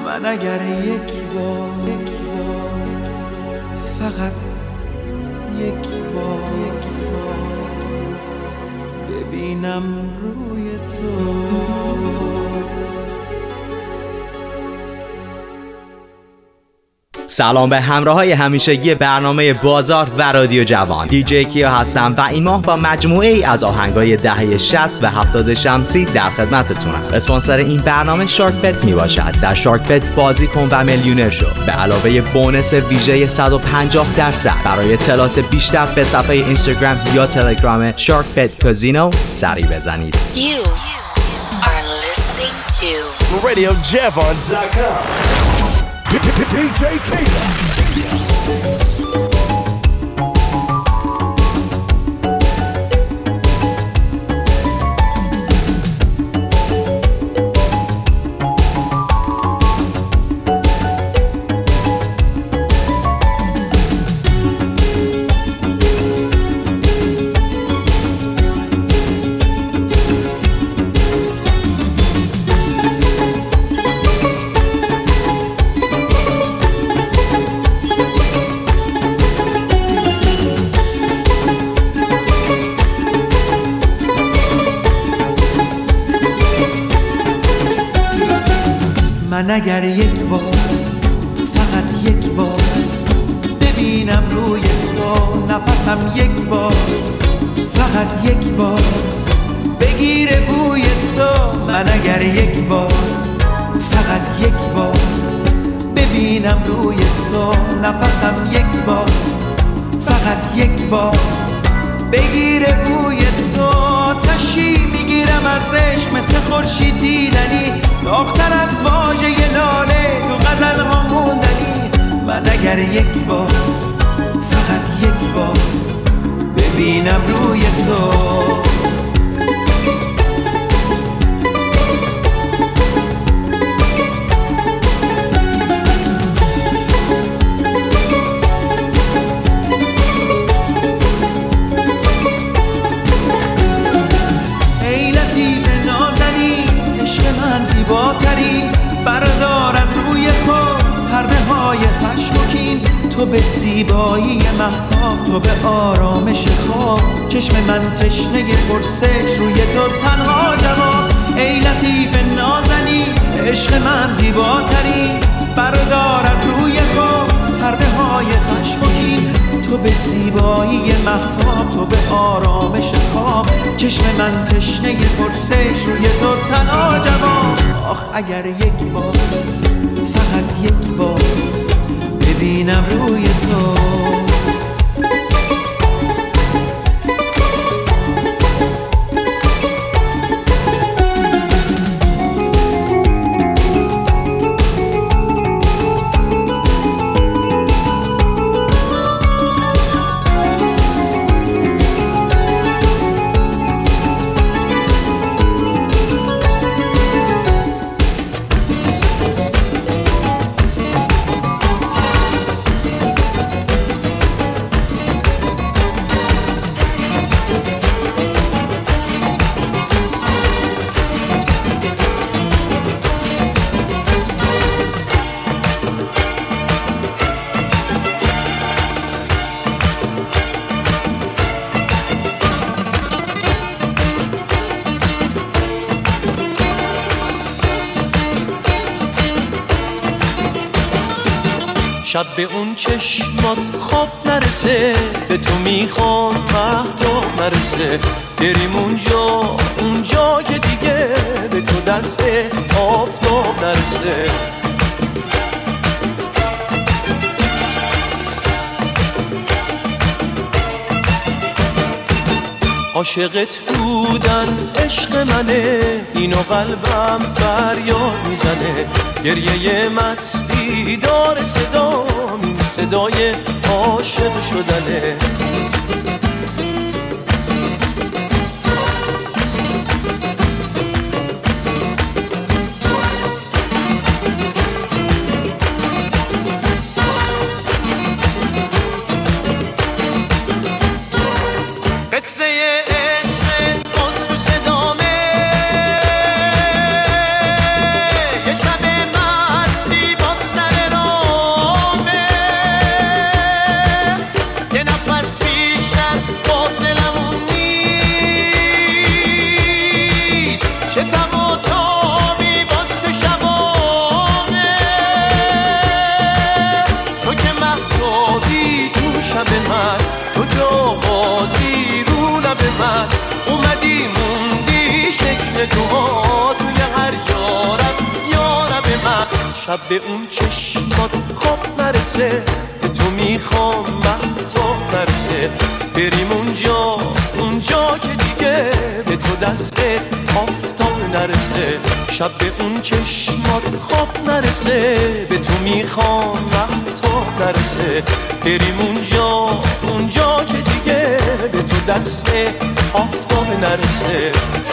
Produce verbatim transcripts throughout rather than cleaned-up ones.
من اگر یک بار یک بار فقط یک بار یک بار ببینم روی تو. سلام به همراهای همیشگی برنامه بازار و رادیو جوان. دیجی کیا هستم و این ماه با مجموعه ای از آهنگای دهه شصت و هفتاد شمسی در خدمتتونم. اسپانسر این برنامه شارک بت می باشد. در شارک بت بازی کن و میلیونر شو. به علاوه بونس ویژه صد و پنجاه درصد. برای اطلاعات بیشتر به صفحه اینستاگرام یا تلگرام شارک بت کازینو سری بزنید. You are listening to radio javon dot com. دی جی Killa. من اگر یک بار فقط یک بار ببینم روی تو، نفسم یک بار فقط یک بار بگیره بوی تو. من اگر یک بار فقط یک بار ببینم روی تو، نفسم یک بار فقط یک بار بگیره بوی تو. تشی میگیرم از عشق مثل خورشید دیدنی، داغ‌تر از واژه لاله تو غزل ها موندنی. من اگر یک بار فقط یک بار ببینم روی تو. زیباتری بردار از روی خود پرده های خشم و کین. تو به زیبایی مهتاب، تو به آرامش خواب، چشم من تشنه پرسش روی تو تنها جواب. ای لطیف نازنی عشق من زیباتری بردار از روی خود پرده های خشم و کین. تو به زیبایی مهتاب، تو به آرامش خواب، چشم من تشنه پرسش روی تو تنها جواب. آخ اگر یک بار فقط یک بار ببینم روی تو. شب به اون چشمات خواب نرسه، به تو میخوام مهتاب نرسه. بریم اونجا اونجا که دیگه به تو دست آفتاب نرسه. عاشقت بودن عشق منه، اینو قلبم فریاد میزنه. گریه مستی داره صدا، این صدای عاشق شدنه. قصه عشق باز تو صدامه، یه شب مستی شب به اون چشمات خواب نرسه، به تو میخوام وقتا نرسه، بریم اونجا اونجا که دیگه به تو دست آفتاب نرسه. شب به اون چشمات خواب نرسه، به تو میخوام وقتا نرسه، بریم اونجا اونجا که دیگه به تو دست آفتاب نرسه.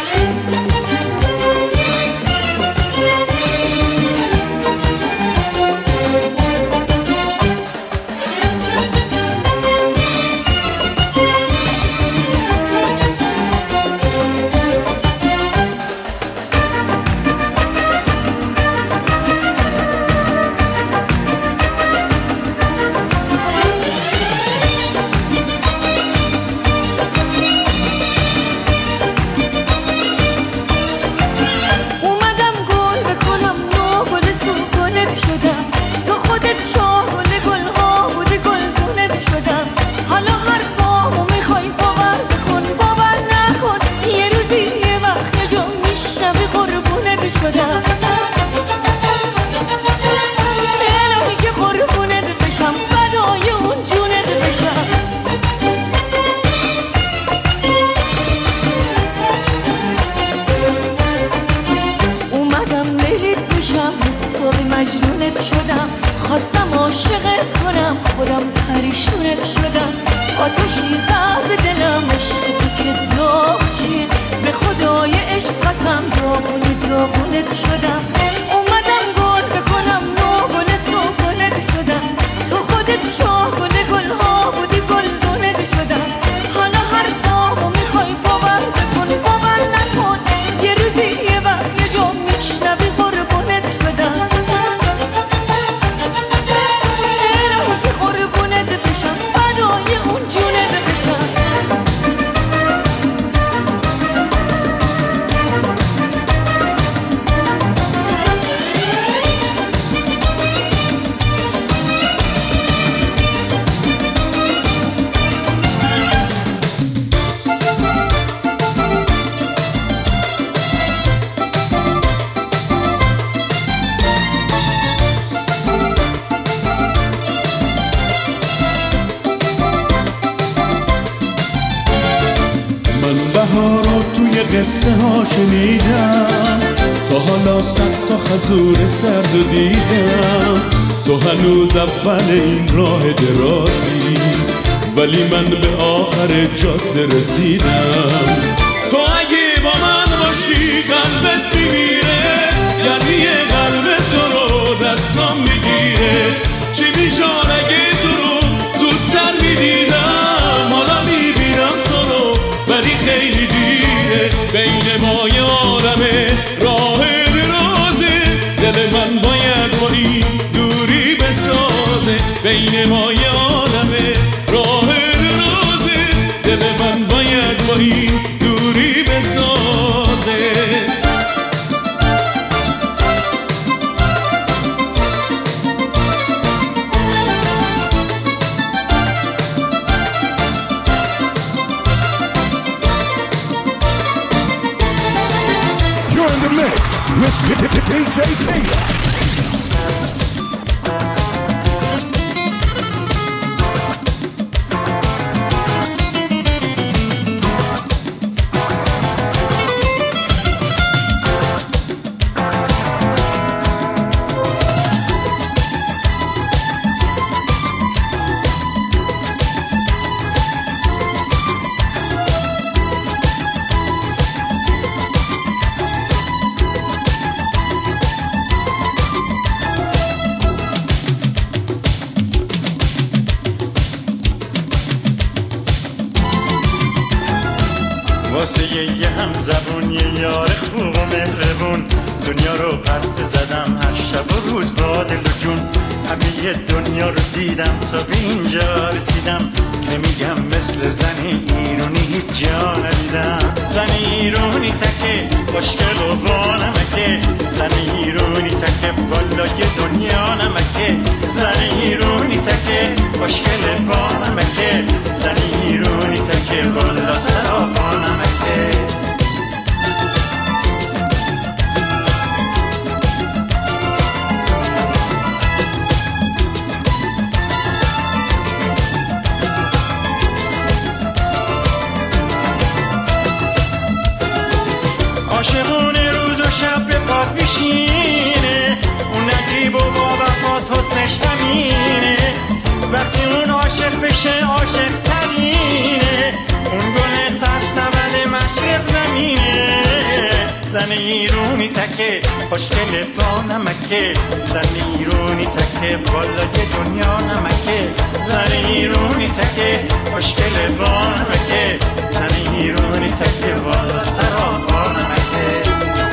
قصه ها شنیدم، تا حالا صد تا خزور سرد و دیدم، تو هنوز اول این راه درازی، ولی من به آخر جاده رسیدم. تو اگه با من باشی قلبت میمیره، یعنی قلب تو رو دستم میگیره. چی میشان اگه تو رو زودتر میدیدم، حالا میبینم تو رو ولی خیلی دیره. بین ما یه عالمه راه درازه، دل من باید با این دوری بسازه. بین ما یه عالمه راه درازه، دل من باید با این دوری بسازه. With D J Kaya. واسه یه هم زبون، یه یار خوب و مهربون، دنیا رو پس زدم هر شب و روز با دل و جون. همه دنیا رو دیدم تا به اینجا رسیدم، که میگم مثل زن ایرونی هیچ جا ندیدم. زن ایرونی تکه خوشگل و با نمکه، زن ایرونی تکه بالای دنیا نمکه. زن ایرونی تکه خوشگل با نمکه، زن ایرونی تکه بالا سرا با نمکه. خوشگل با نمکه زمیرونی تکه بالای دنیا نمکه زمیرونی تکه خوشگل با نمکه زمیرونی تکه بالا سرا با نمکه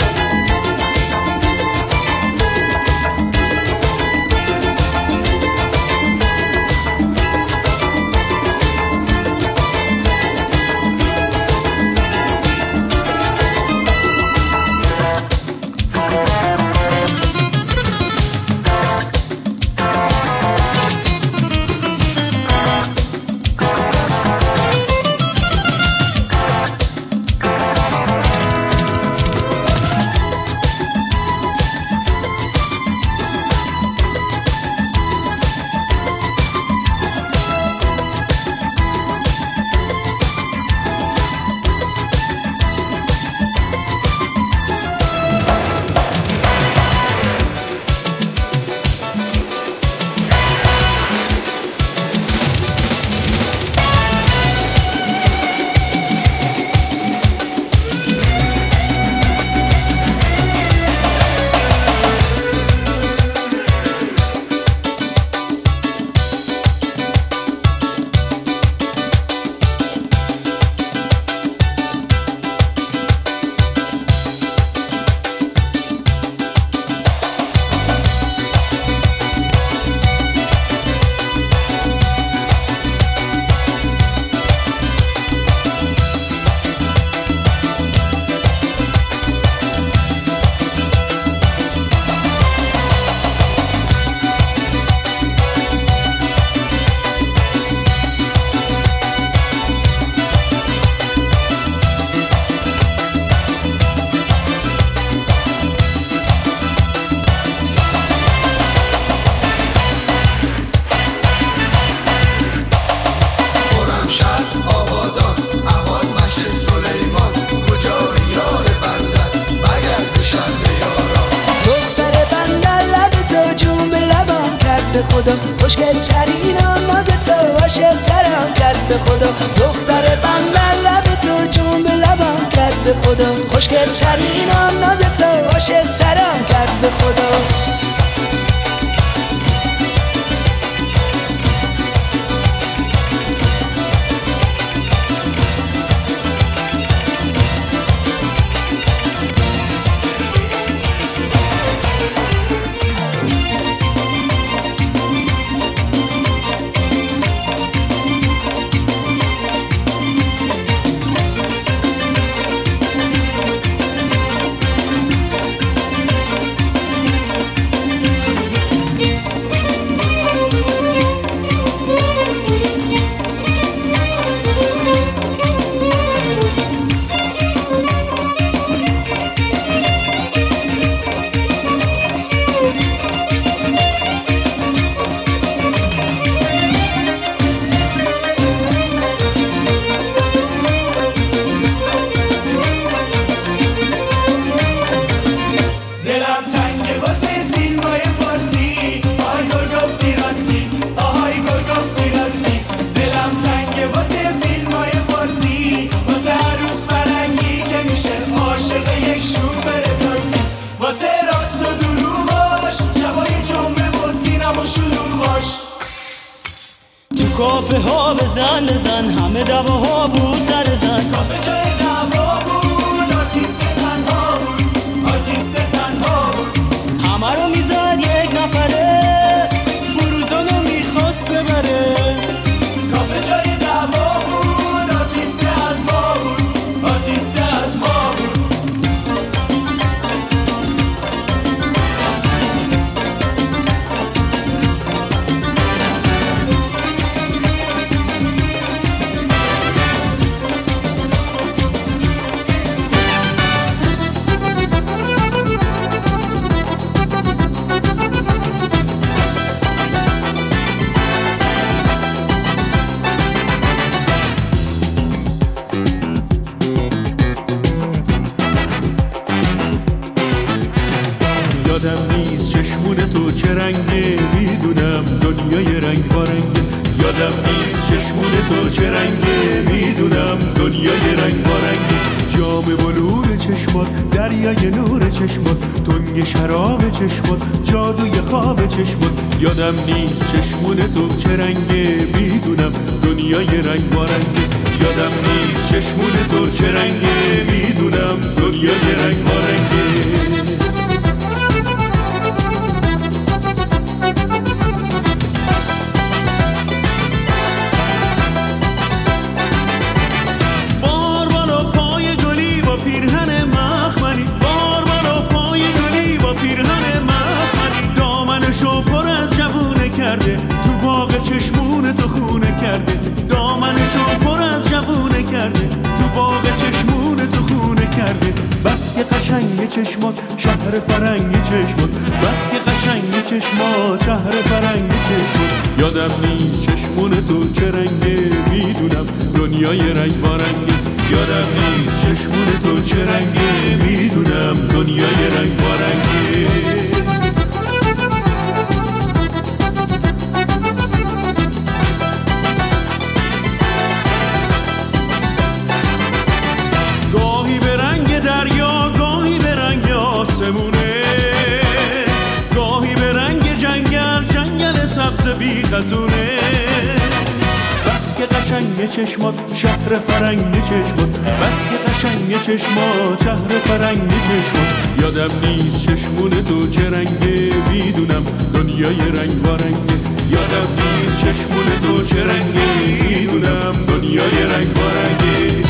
خدا خوشگل ترین ناز تو عاشق ترم کرد به خدا دختر بندر لب تو جون به لبم کرد به خدا خوشگل ترین ناز تو عاشق ترم کرد به خدا کافه ها بزن بزن همه دواها بود سر زن کافه جای دوا بود آرتیست تنها بود آرتیست تنها بود همه رو میزد یک نفره فروزانو میخواست ببره کافه جای دوا بود آرتیست از ما بود آرتیست از ما بود یادم نیست چشمون تو چه رنگه میدونم دنیای رنگ بارنگه یادم نیست چشمون تو چه رنگه میدونم دنیای رنگ بارنگه جام بلور چشمات، دریای نور چشمات، تنگ شراب چشمات، جادوی خواب چشمات. یادم نیست چشمون تو چه رنگه، میدونم دنیای رنگ بارنگه. یادم نیست چشمون تو چه رنگه، میدونم دنیای رنگ بارنگه. تو باغ چشمون تو خونه کرده، دامنشو پر از جوونه کرده، تو باغ چشمون تو خونه کرده. بس که قشنگ چشمات، شهر فرنگ چشمات، بس که قشنگ چشمات، شهر فرنگ چشمات. یادم نیست چشمون تو چه رنگه، میدونم دنیای رنگ بارنگه. یادم نیست چشمون تو چه رنگه، میدونم دنیای رنگ بارنگه. گاهی به رنگ جنگل، جنگل سبز بی خزونه. بس که قشنگ چشمات، شهر فرنگ چشمات، بس که قشنگ چشمات، شهر فرنگ چشمات. یادم نیست چشمون تو چه رنگه، میدونم دنیای رنگ بارنگه. یادم نیست چشمون تو چه رنگه، میدونم دنیای رنگ بارنگه.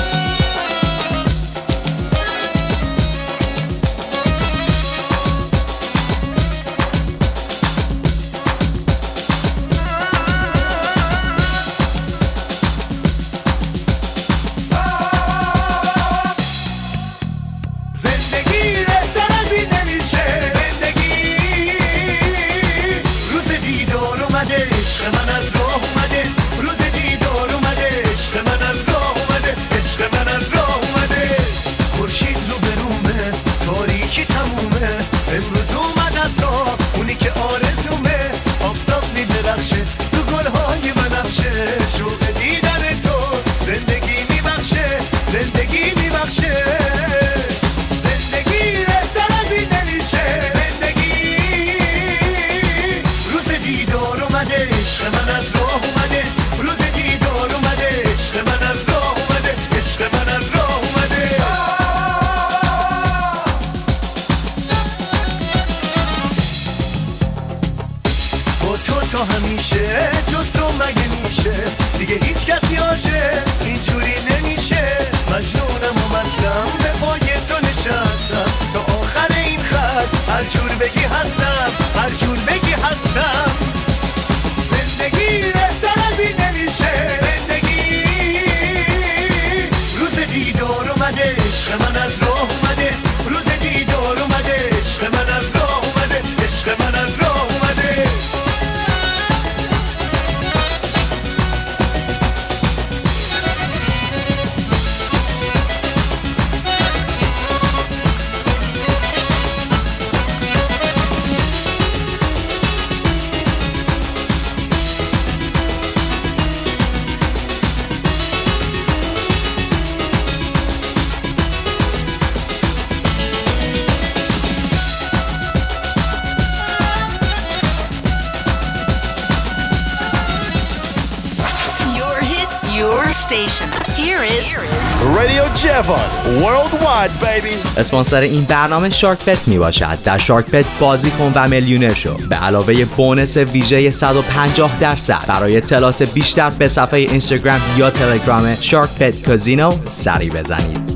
Radio Jevon Worldwide baby. اسپانسر این برنامه شارک بت می باشد. در شارک بت بازی کن و میلیونر شو. به علاوه بونس ویژه صد و پنجاه درصد. برای اطلاعات بیشتر به صفحه اینستاگرام یا تلگرام شارک بت کازینو سری بزنید.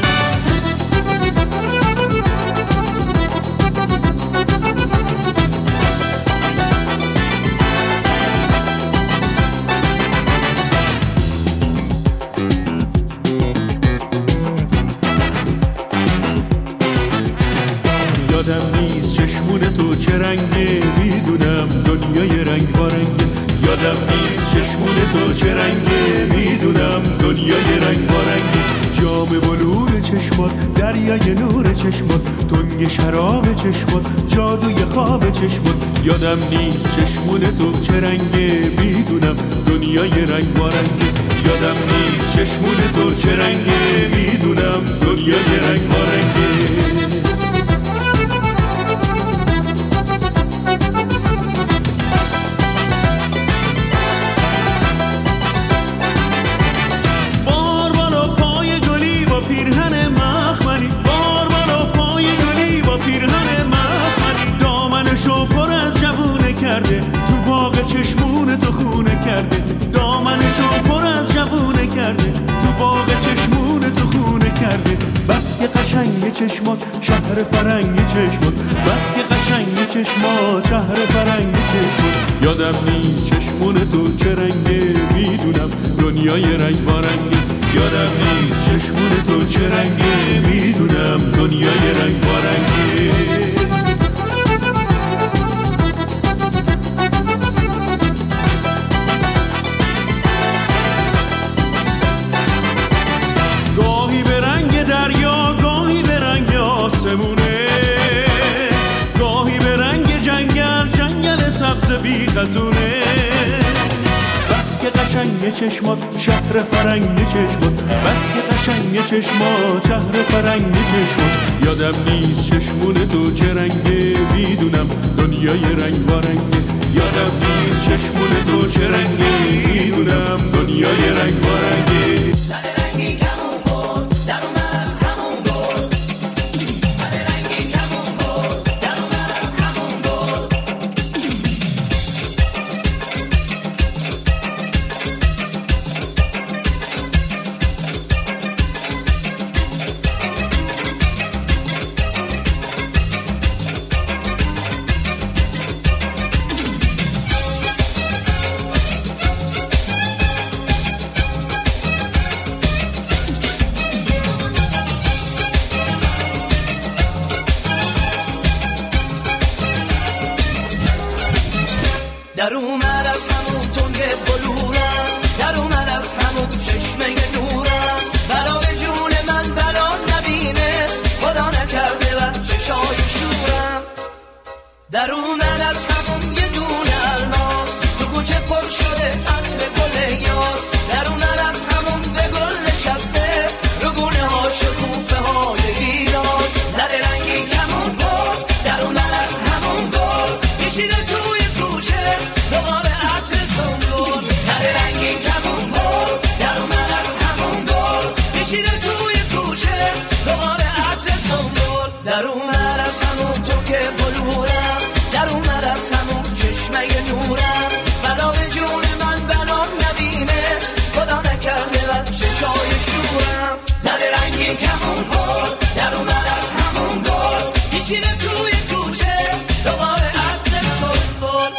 یادم نیست چشمون تو چه رنگه، میدونم دنیای رنگ بارنگه. یادم نیست چشمون تو چه رنگه، میدونم دنیای رنگ بارنگه. جام بلور چشمات، دریای نور چشمات، تنگ شراب چشمات، جادوی خواب چشمات. یادم نیست چشمون تو چه رنگه، میدونم دنیای رنگ بارنگه. یادم نیست چشمون تو چه رنگه، میدونم دنیا یه رنگ با رنگه. بار بالا پای گلی با پیرهن مخملی، بار بالا پای گلی با پیرهن مخملی، دامنشو پر از جوونه کرده، تو باغ چشمون تو خونه کرده، دامنشو پر از جوونه کرده، تو باغ چشمون تو خونه کرده. بس که قشنگ چشمات شهر فرنگ چشمات، بس که قشنگ چشمات شهر فرنگ چشمات. یادم نیست چشمون تو چه رنگه، میدونم دنیا یه رنگ با رنگه. یادم نیست چشمون تو چه رنگه، میدونم دنیا یه رنگ با رنگه. گاهی به رنگ دریا، گاهی به رنگ آسمونه، گاهی به رنگ جنگل، جنگل سبز بی خزونه. بس که قشنگ چشمات شهر فرنگ چشمات، بس که قشنگ چشمات شهر فرنگ چشمات. یادم نیست چشمون تو چه رنگه، میدونم دنیا یه رنگ با رنگه. یادم نیست چشمون تو چه رنگه، میدونم دنیا یه رنگ با رنگه. در اومد از همون تنگ بلورم، در اومد از همون چشمه نورم، بلا به جون من بلا نبینه، خدا نکرده و چشای شورم. در اومد از همون یه دونه الماس، تو کوچه پر شده عطر گل یاس، در اومد از همون به گل نشسته، رو گونه ها شکوفه های گیلاس. زده رنگی کمون گل، در اومد از همون گل، میشینه توی کوچه دوباره عطر سنبول. زده رنگی کمون گل، در اومد از همون گل، میشینه توی کوچه دوباره عطر سنبول. در اومد از همون تو که بلورم، در اومد از همون چشمه نورم، بلا به جون من بلا نبینه، خدا نکرده و چشای شورم. زده رنگی کمون گل، در اومد از همون گل، میشینه توی کوچه دوباره عطر سنبول.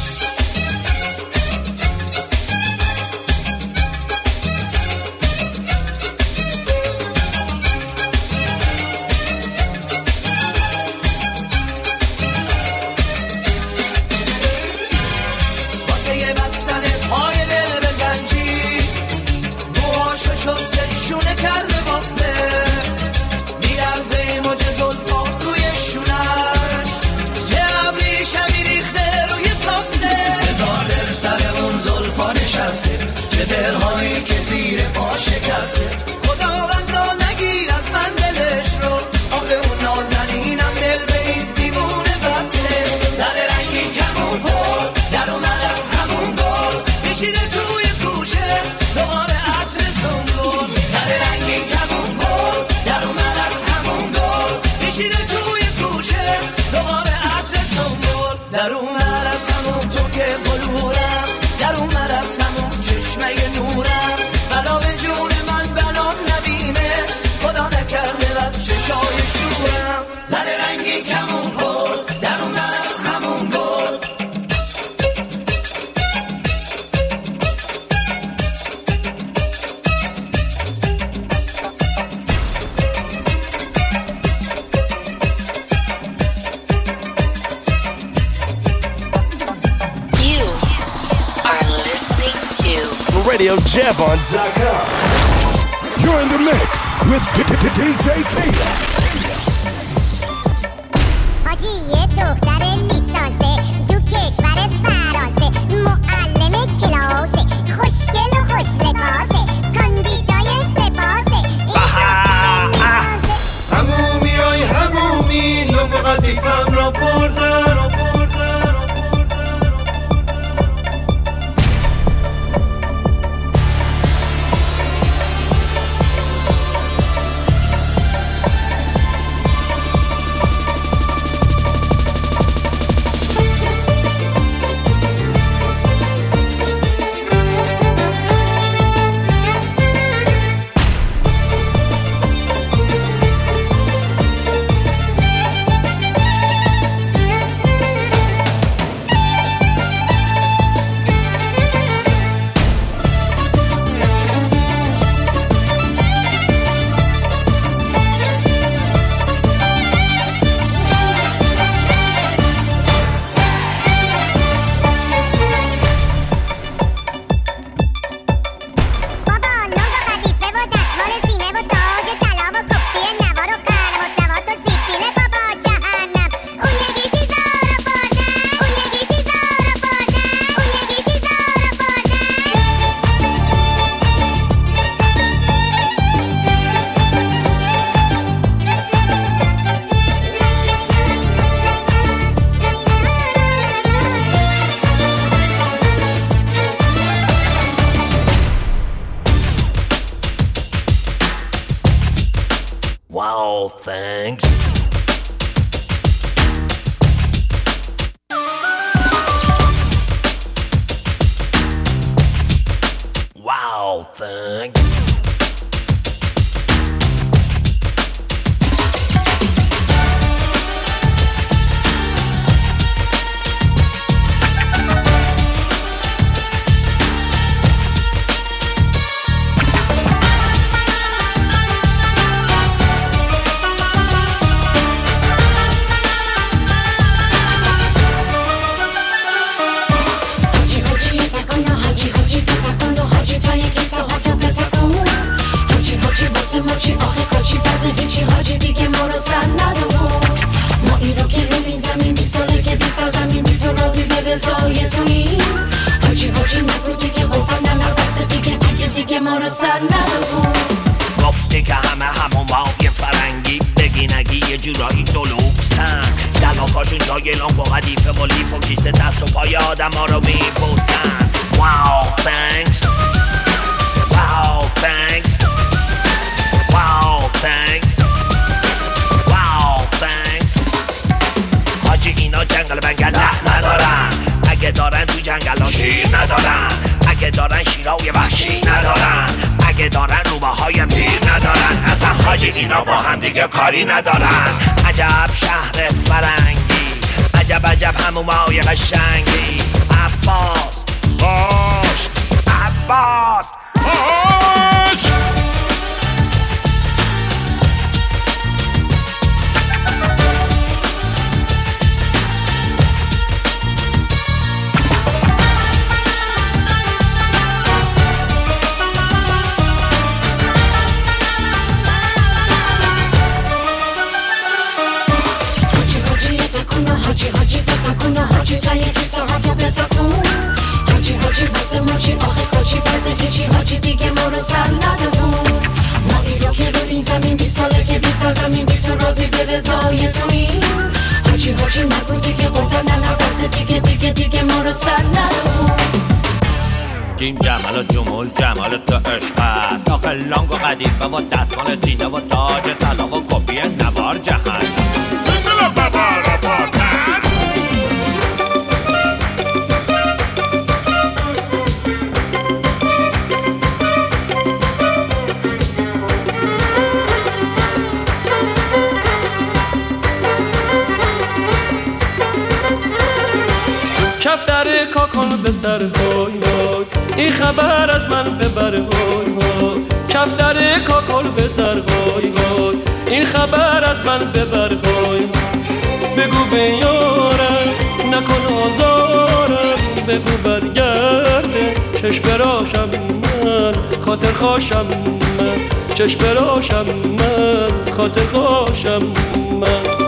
واسه بستن پای دل به زنجیر، موهاشو شسته شونه کرده بافته، میلرزه موج زلفا روی شونش، چه ابری شبی ریخته روی تافته. هزار دل سر اون زلفا نشسته، چه دلهایی که زیر پا شکسته. خداوندا نگیر از من دلش رو، آخه اون نازنینم دل به این دیوونه بسته. زده رنگی کمون گل، در اومد از همون گل، میشینه توی کوچه دوباره عطر سنبول. زده رنگی کمون گل، در اومد از همون گل، میشینه توی کوچه دوباره عطر سنبول. در اومد از همون تو که بلورم، در اومد از همون چشمه نورم، بلا به جون من بلا نبینه، خدا نکرده و چشای شورم. زده رنگی کمون گل، در اومد از همون گل. You are listening to radio javon dot com. You're in the mix with دی جی Killa. حاجی یه دختر لیسانسه تو کشور فرانسه، معلم کلاسه، خوشگل و خوش لباسه، Wow, thanks. Wow, thanks. ماچی آخه کاچی بزه هیچی حاجی دیگه ما رو سر ندارم ما ای رو که رو این زمین بی ساله که بی سال زمین بی تو راضی به رضای تویی حاجی حاجی نگو دیگه قربان نه بسه دیگه دیگه دیگه ما رو سر ندارم گفتی که همه همون مای فرنگی بگی نگی یه جورایی دلوکسن دلاکاشون جای لنگ و قدیفه و لیف و کیسه دست و پای آدم ها رو میپوسن Wow, thanks. Wow, thanks. Wow, thanks. Wow, thanks. حاجی اینا جنگل بنگل نه ندارن اگه دارن تو جنگل ها شیر ندارن اگه دارن شیرهای وحشی ندارن اگه دارن روبه های میر ندارن اصلا حاجی اینا با هم دیگه کاری ندارن عجب شهر فرنگی عجب عجب همومای قشنگی عباس باش عباس باش حاجی حاجی تا تکونه حاجی تا یکی ساعت رو بتکون حاجی حاجی واسه ماچی آخه کاچی بزه هیچی حاجی دیگه ما رو سر ندارم ما ای رو که رو این زمین بی ساله که بی سال زمین بی تو راضی به رضای تویی حاجی حاجی نگو دیگه قربان نه بسه دیگه دیگه دیگه ما رو سر ندارم جیم جمال و جمول جمال تو عشق است آخه لانگ و قدیفه و دستمال سینه و تاج طلا و کپی نوار جهان کفتر کاکل بستر های های این خبر از من ببر های های کفتر کاکل بستر های های این خبر از من ببر های بگو به یارم نکن آزارم بگو برگرده چشم براشم من خاطر خوشم من چشم براشم من خاطر خوشم من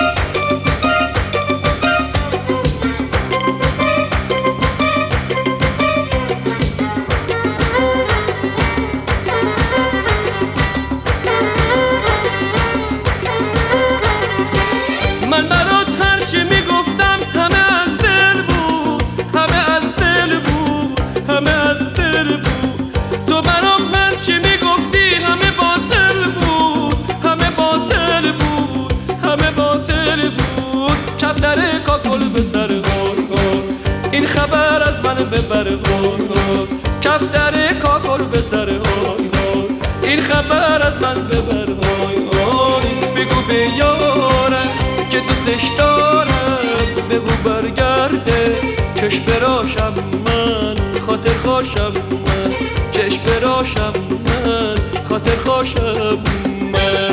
من برات هرچی میگفتم همه از دل بود همه از دل بود همه از دل بود تو برام هرچی میگفتی همه باطل بود همه باطل بود همه باطل بود کفتر کاکل به سر غار این خبر از من ببر غار کفتر کاکل به سر غار این خبر از من ببر غار بگو به یارم که دوستش دارم بگو برگرده چشم براشم من خاطر خوشم من چشم براشم من خاطر خوشم من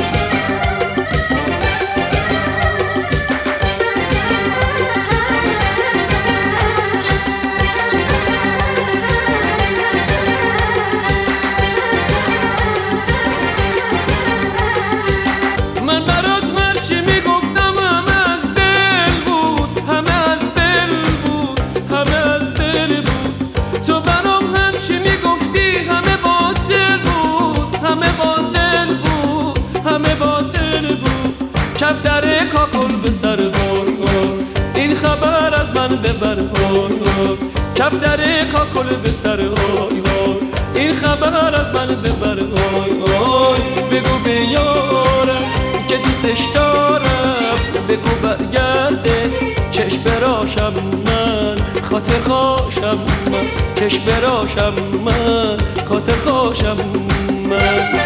من برات هرچی میگفتم همه از دل بود همه از دل بود همه از دل بود تو برام هرچی میگفتی همه باطل بود همه باطل بود همه باطل بود کفتر کاکل به سر غار این خبر از من ببر غار کفتر کاکل به سر غار این خبر از من ببر غار بگو به یارم که براشم من خاطر خوشم من چشم براشم من خاطر خوشم من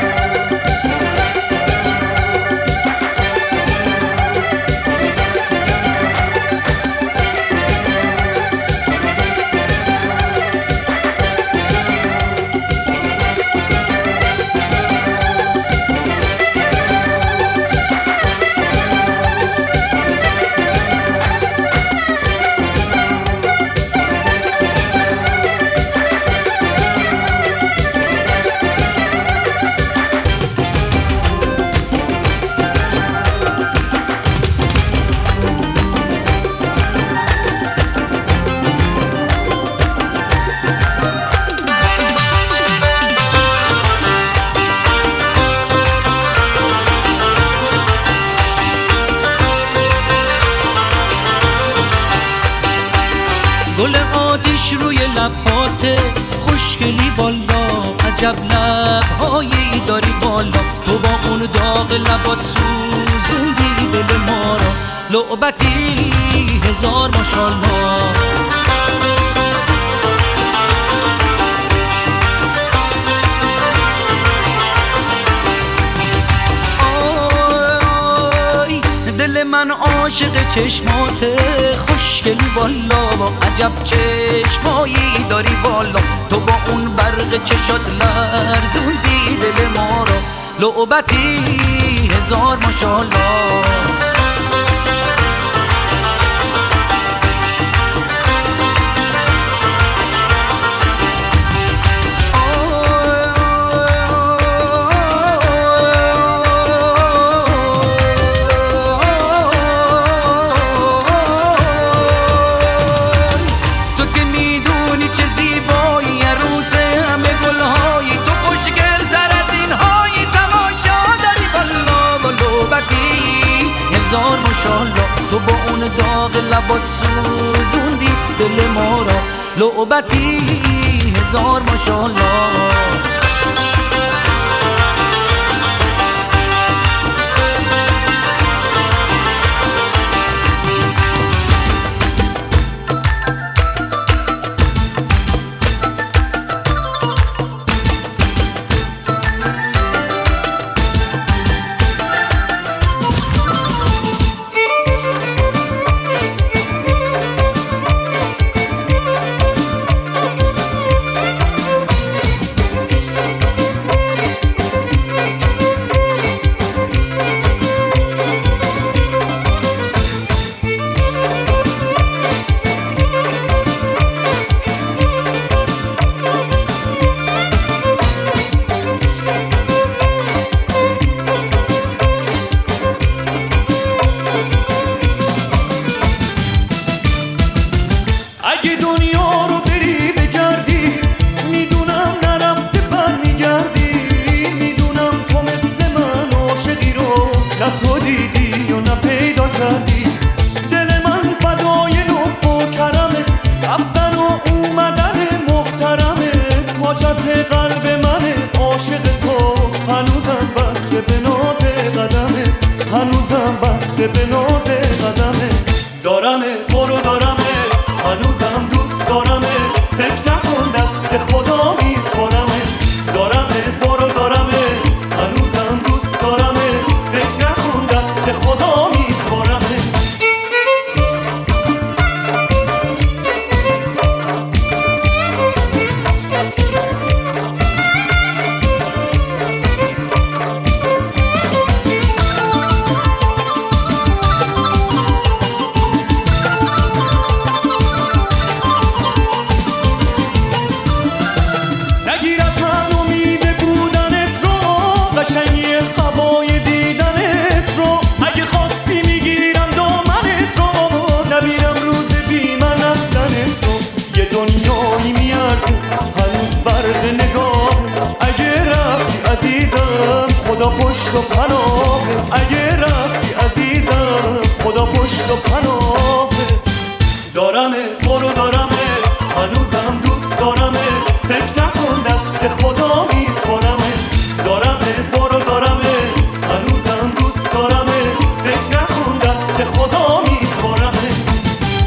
گل آتیش روی لباته خوشگلی والا عجب لبهایی داری والا تو با اون داغ لبات سوزوندی دل ما را لعبتی هزار ماشالله دل من عاشق چشماته خوشگلی والا با عجب چشمایی داری والا تو با اون برق چشات لرزوندی دل ما را لعبتی هزار ماشالله تو با اون داغ لبات سوزوندی دل ما را لعبتی هزار ماشالله هنوزم بسته به ناز قدمه دارمه برو دارمه هنوزم دوست دارمه فکر نکن دست خدا میسپارمه دارمه برو دارمه هنوزم دوست دارمه فکر نکن دست خدا میسپارمه عزیزم خدا پشت و پناه اگه رفتی عزیزم خدا پشت و پناه دارمه برو دارمه هنوزم دوست دارمه فکر نکن دست خدا میسپارمه دارمه برو دارمه هنوزم دوست دارمه فکر نکن دست خدا میسپارمه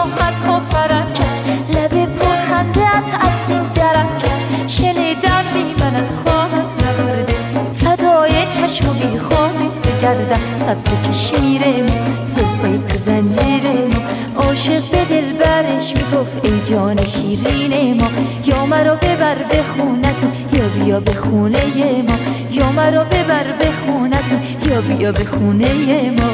راحت کافرم کرد، لب پرخندت از دل درم کرد. شنیدم بی منت خوابت نبرده، فدای چشم و بی خوابت بگردم. سبز کشمیرم زلفای تو زنجیرم، عاشق به دل برش میگفت ای جان شیرین ما. یا مرا ببر به خونتون یا بیا به خونه ما، یا مرا ببر به خونتون یا بیا به خونه ما.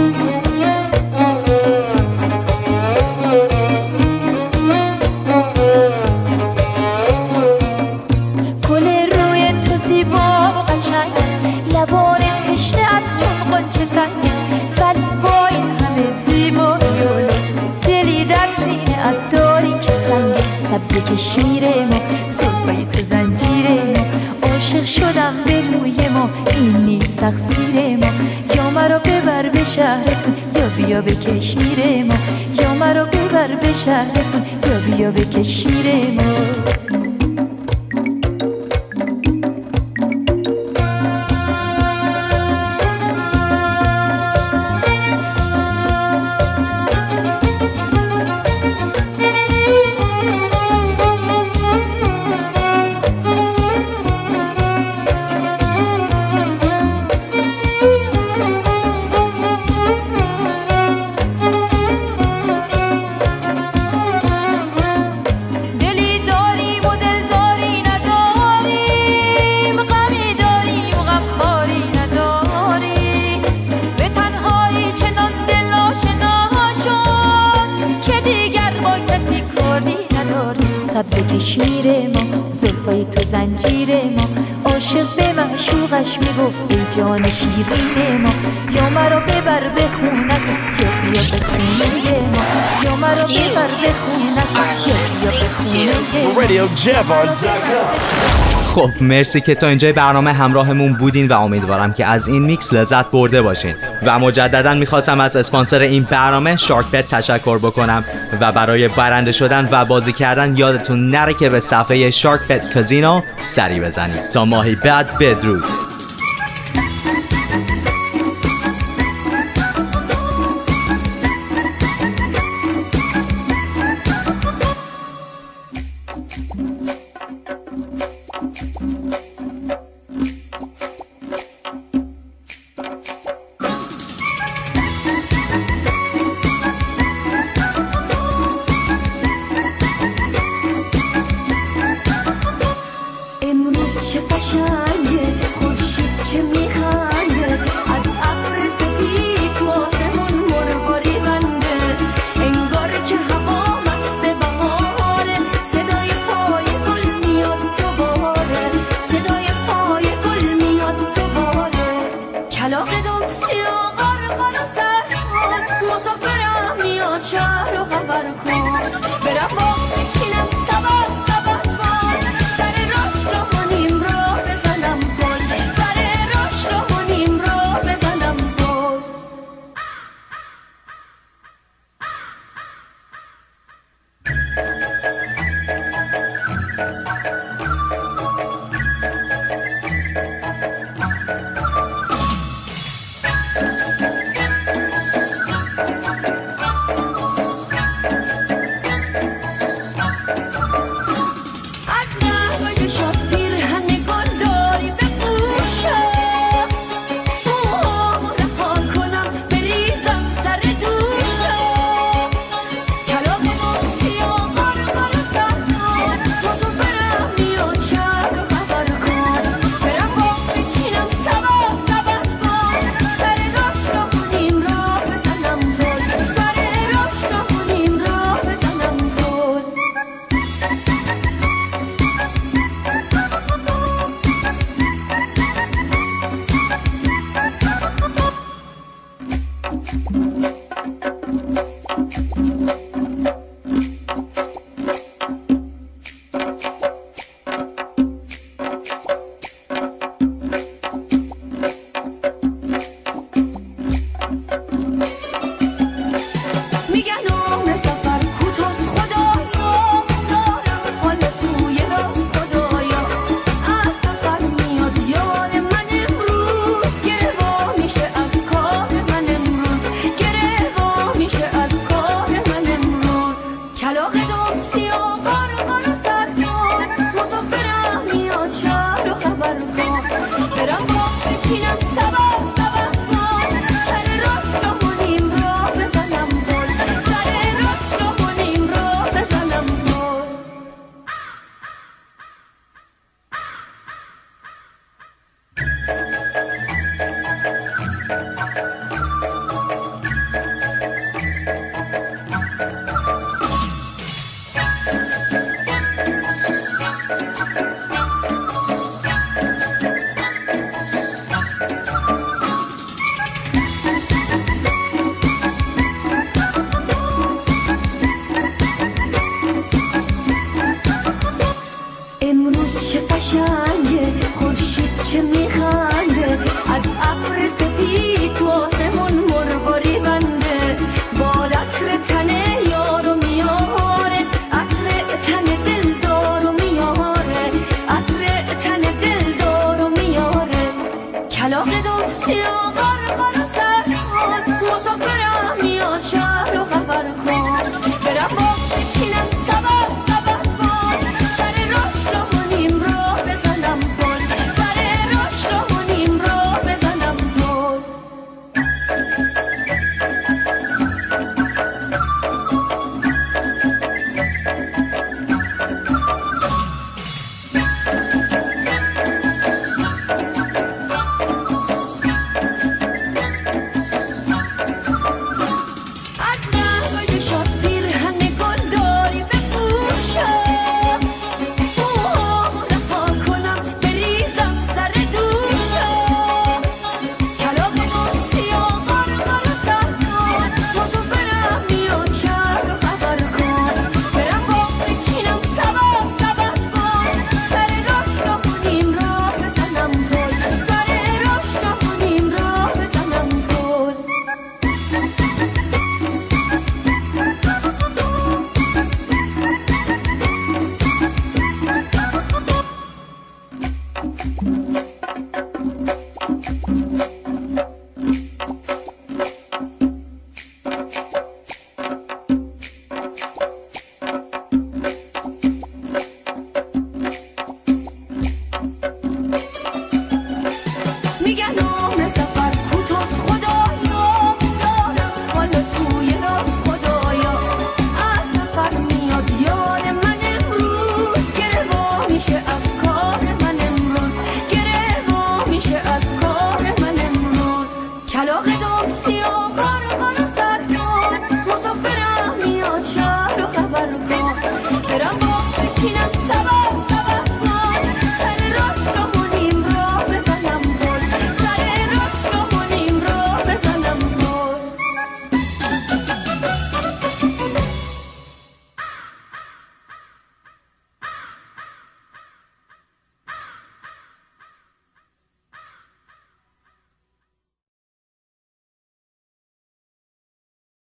گل روی تو زیبا و قشنگ، لبان تشنه‌ات چون غنچه تنگ، ولی با این همه زیبایی و لطف دلی در سینه ات داری که سنگه. سبز کشمیر ما زلفای تو زنجیر ما، عاشق شدم به روی ما این نیست تقصیر ما. یا مرا ببر به شهرتون یا بیا به کشمیر ما، یا مرا ببر به شهرتون یا بیا به کشمیر ما. سبز کشمیر ما زلفای تو زنجیر ما، عاشق به معشوقش میگفت ای جان شیرین ما. یا مرا ببر به خونتون یا بیا به خونه ما، یا مرا ببر به خونتون یا بیا به خونه ما. خب مرسی که تا اینجای برنامه همراهمون بودین و امیدوارم که از این میکس لذت برده باشین. و مجددا میخواستم از اسپانسر این برنامه شارک بت تشکر بکنم و برای برنده شدن و بازی کردن یادتون نره که به صفحه شارک بت کازینو سری بزنید. تا ماهی بعد بدرود. امروز چه قشنگه، خوش فاقد امسیون